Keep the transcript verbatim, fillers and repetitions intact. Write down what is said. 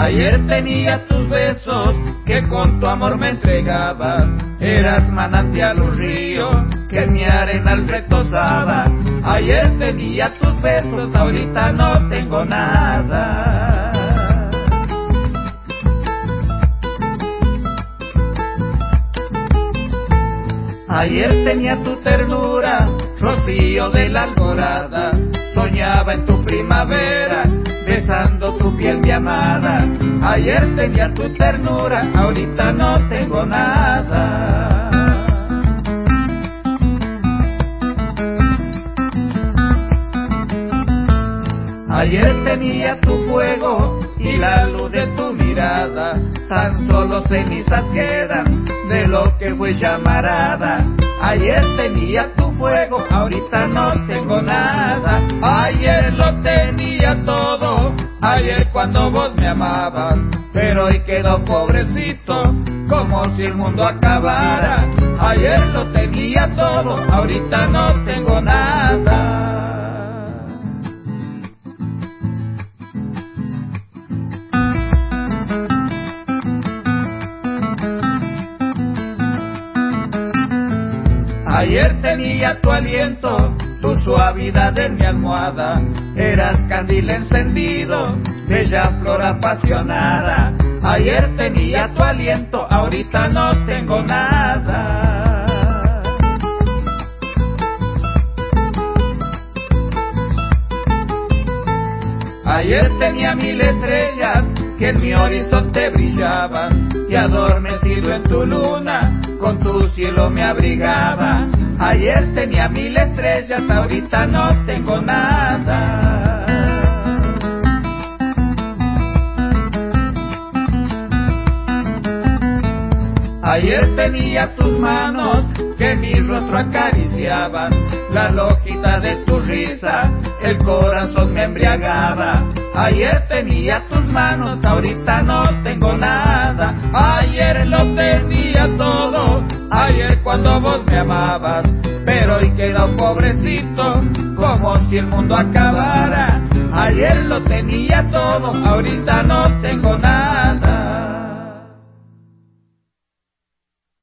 Ayer tenía tus besos que con tu amor me entregabas. Eras manantial un río que en mi arenal retosaba. Ayer tenía tus besos, ahorita no tengo nada. Ayer tenía tu ternura, rocío de la alborada. Soñaba en tu primavera, besando tu piel mi amada. Ayer tenía tu ternura, ahorita no tengo nada. Ayer tenía tu fuego y la luz de tu mirada. Tan solo cenizas quedan de lo que fue llamarada. Ayer tenía tu fuego, ahorita no tengo nada. Ayer lo tenía todo, ayer cuando vos me amabas. Pero hoy quedó pobrecito, como si el mundo acabara. Ayer lo tenía todo, ahorita no tengo nada. Ayer tenía tu aliento, tu suavidad en mi almohada. Eras candil encendido, bella flor apasionada. Ayer tenía tu aliento, ahorita no tengo nada. Ayer tenía mil estrellas que en mi horizonte brillaban, y adormecido en tu luna, con tu cielo me abrigaba. Ayer tenía mil estrellas, ahorita no tengo nada. Ayer tenía tus manos que mi rostro acariciaban, la lojita de tu risa, el corazón me embriagaba. Ayer tenía tus manos, ahorita no tengo nada. Ayer lo tenía todo, ayer cuando vos me amabas. Pero hoy queda un pobrecito, como si el mundo acabara. Ayer lo tenía todo, ahorita no tengo nada.